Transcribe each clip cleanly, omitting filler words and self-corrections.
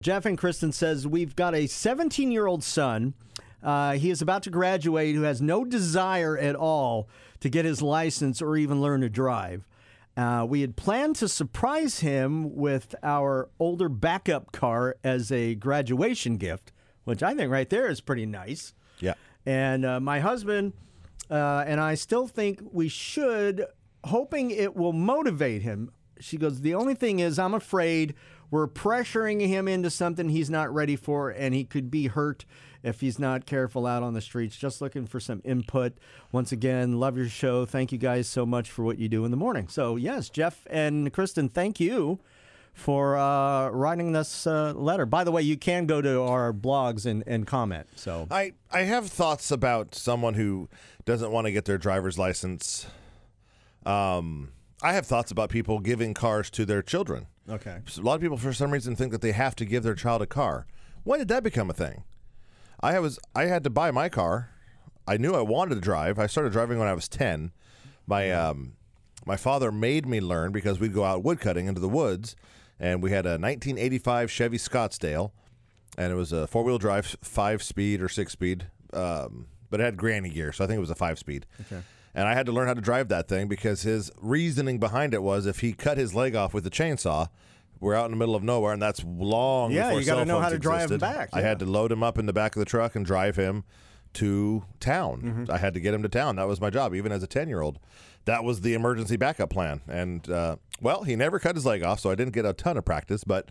Jeff and Kristen says, we've got a 17-year-old son. He is about to graduate who has no desire at all to get his license or even learn to drive. We had planned to surprise him with our older backup car as a graduation gift, which I think right there is pretty nice. Yeah. And my husband and I still think we should, hoping it will motivate him. She goes, the only thing is I'm afraid we're pressuring him into something he's not ready for, and he could be hurt if he's not careful out on the streets. Just looking for some input. Once again, love your show. Thank you guys so much for what you do in the morning. So, yes, Jeff and Kristen, thank you for writing this letter. By the way, you can go to our blogs and comment. So I have thoughts about someone who doesn't want to get their driver's license. I have thoughts about people giving cars to their children. Okay. A lot of people, for some reason, think that they have to give their child a car. When did that become a thing? I had to buy my car. I knew I wanted to drive. I started driving when I was 10. My father made me learn because we'd go out woodcutting into the woods, and we had a 1985 Chevy Scottsdale, and it was a four-wheel drive, 5-speed or 6-speed, but it had granny gear, so I think it was a 5-speed. Okay. And I had to learn how to drive that thing because his reasoning behind it was if he cut his leg off with the chainsaw, we're out in the middle of nowhere, and that's long before cell phones existed. Yeah, you got to know how to drive him back. I had to load him up in the back of the truck and drive him to town. Mm-hmm. I had to get him to town. That was my job, even as a 10-year-old. That was the emergency backup plan. And, well, he never cut his leg off, so I didn't get a ton of practice. But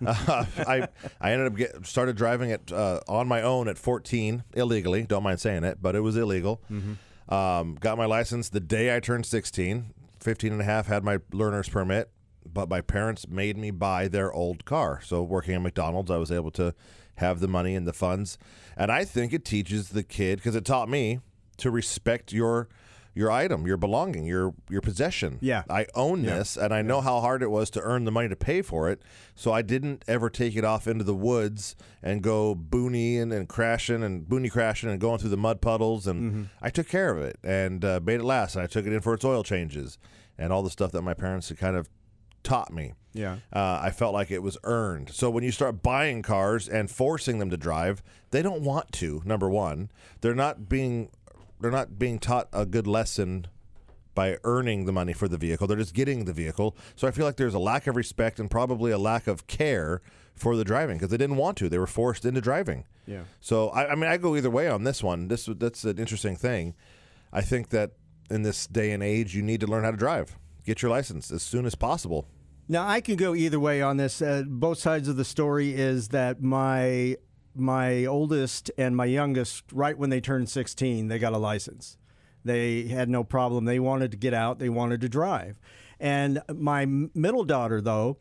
I ended up started driving it on my own at 14, illegally. Don't mind saying it, but it was illegal. Mm-hmm. Got my license the day I turned 16. 15 and a half, had my learner's permit. But my parents made me buy their old car. So working at McDonald's, I was able to have the money and the funds. And I think it teaches the kid, because it taught me to respect your item, your belonging, your possession. Yeah. I own this, and I know how hard it was to earn the money to pay for it. So I didn't ever take it off into the woods and go boonie crashing and going through the mud puddles. And I took care of it and made it last. And I took it in for its oil changes and all the stuff that my parents had kind of taught me. Yeah. I felt like it was earned. So when you start buying cars and forcing them to drive, they don't want to. Number one, they're not being taught a good lesson by earning the money for the vehicle. They're just getting the vehicle. So I feel like there's a lack of respect and probably a lack of care for the driving because they didn't want to. They were forced into driving. Yeah. So I mean, I go either way on this one. That's an interesting thing. I think that in this day and age, you need to learn how to drive. Get your license as soon as possible. Now, I can go either way on this. Both sides of the story is that my oldest and my youngest, right when they turned 16, they got a license. They had no problem. They wanted to get out. They wanted to drive. And my middle daughter, though,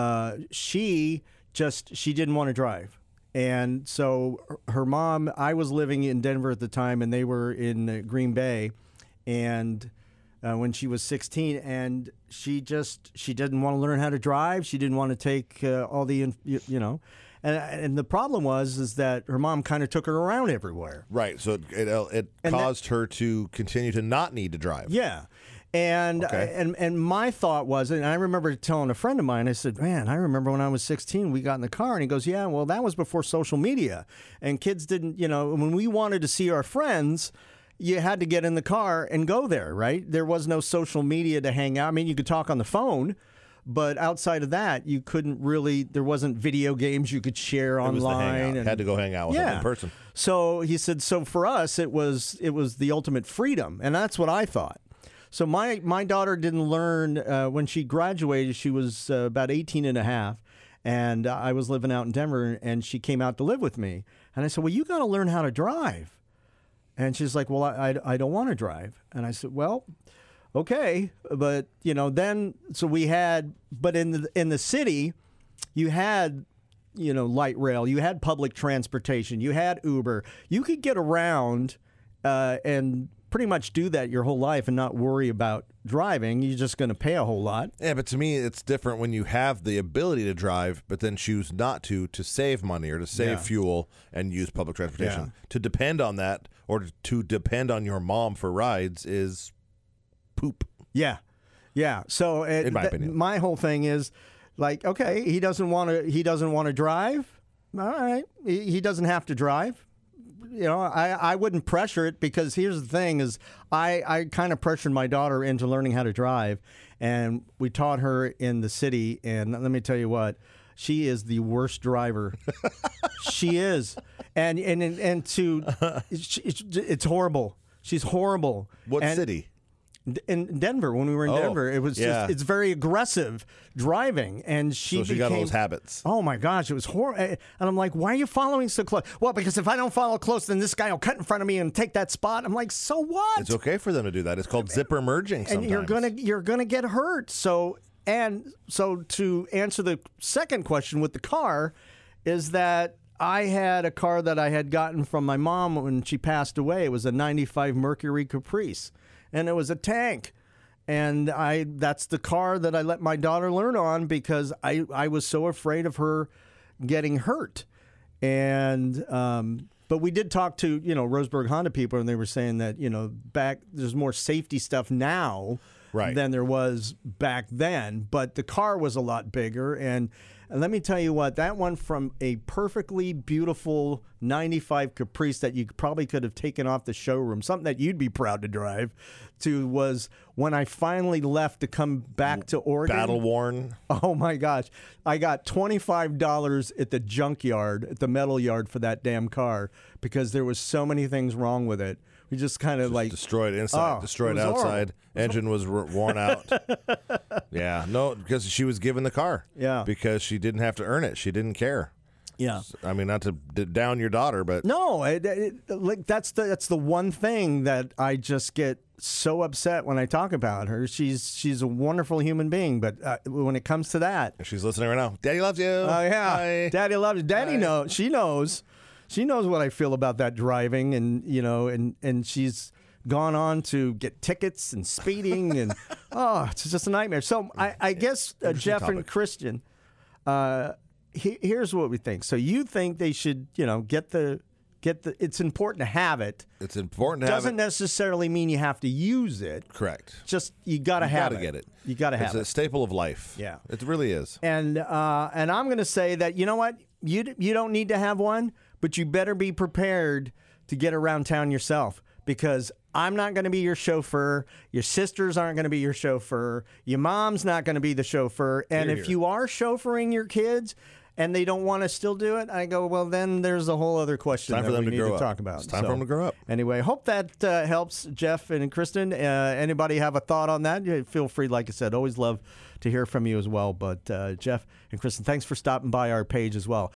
she didn't want to drive. And so her mom, I was living in Denver at the time, and they were in Green Bay, and when she was 16, and she didn't want to learn how to drive. She didn't want to take all the, and the problem was that her mom kind of took her around everywhere. Right. So it caused her to continue to not need to drive. Yeah. And Okay. and my thought was, and I remember telling a friend of mine, I said, man, I remember when I was 16, we got in the car, and he goes, yeah, well, that was before social media, and kids didn't, when we wanted to see our friends, you had to get in the car and go there, right? There was no social media to hang out. I mean, you could talk on the phone, but outside of that, you couldn't really, there wasn't video games you could share online. It was the hangout. And had to go hang out with them in person. So he said, so for us, it was the ultimate freedom, and that's what I thought. So my daughter didn't learn, when she graduated, she was about 18 and a half, and I was living out in Denver, and she came out to live with me. And I said, well, you got to learn how to drive. And she's like, well, I don't want to drive. And I said, well, okay. But, then, so we had, but in the city, you had, light rail, you had public transportation, you had Uber. You could get around and pretty much do that your whole life and not worry about driving. You're just going to pay a whole lot. Yeah, but to me, it's different when you have the ability to drive, but then choose not to save money or to save fuel and use public transportation. Yeah. To depend on that or to depend on your mom for rides is poop. Yeah. Yeah. So In my opinion. my whole thing is Like, okay, he doesn't want to drive. All right, he doesn't have to drive. You know, I wouldn't pressure it, because here's the thing: is I kind of pressured my daughter into learning how to drive, and we taught her in the city. And let me tell you what, she is the worst driver. She is, and it's horrible. She's horrible. What city? In Denver, when we were in Denver, it was just, it's very aggressive driving, and she got all those habits. Oh my gosh, it was horrible. And I'm like, why are you following so close? Well, because if I don't follow close, then this guy will cut in front of me and take that spot. I'm like, so what? It's okay for them to do that. It's called zipper merging sometimes. And you're gonna get hurt. So to answer the second question with the car, is that I had a car that I had gotten from my mom when she passed away. It was a 95 Mercury Caprice. And it was a tank. And that's the car that I let my daughter learn on, because I was so afraid of her getting hurt. And but we did talk to, Roseburg Honda people, and they were saying that, there's more safety stuff now than there was back then. But the car was a lot bigger. And let me tell you what, that one, from a perfectly beautiful 95 Caprice that you probably could have taken off the showroom, something that you'd be proud to drive, to was when I finally left to come back to Oregon. Battle worn. Oh my gosh. I got $25 at the junkyard, at the metal yard, for that damn car, because there was so many things wrong with it. We just kind of destroyed inside, destroyed outside. Engine was worn out. Yeah, no, because she was given the car. Yeah, because she didn't have to earn it. She didn't care. Yeah, I mean, not to down your daughter, but no, that's the one thing that I just get so upset when I talk about her. She's a wonderful human being, but when it comes to that, she's listening right now. Daddy loves you. Oh yeah, Hi. Daddy loves you. Daddy knows. She knows. She knows what I feel about that driving, and and she's gone on to get tickets and speeding, and it's just a nightmare. So I guess Jeff and Christian, here's what we think. So you think they should, get the. It's important to have it. It's important to have it. Doesn't necessarily mean you have to use it. Correct. Just you got to have it. You got to get it. You got to have it. It's a staple of life. Yeah, it really is. And I'm going to say that, you know what, you don't need to have one, but you better be prepared to get around town yourself, because I'm not going to be your chauffeur. Your sisters aren't going to be your chauffeur. Your mom's not going to be the chauffeur. And if you are chauffeuring your kids and they don't want to still do it, I go, well, then there's a whole other question that we need to talk about. It's time for them to grow up. Anyway, hope that helps, Jeff and Kristen. Anybody have a thought on that? Feel free, like I said, always love to hear from you as well. But Jeff and Kristen, thanks for stopping by our page as well.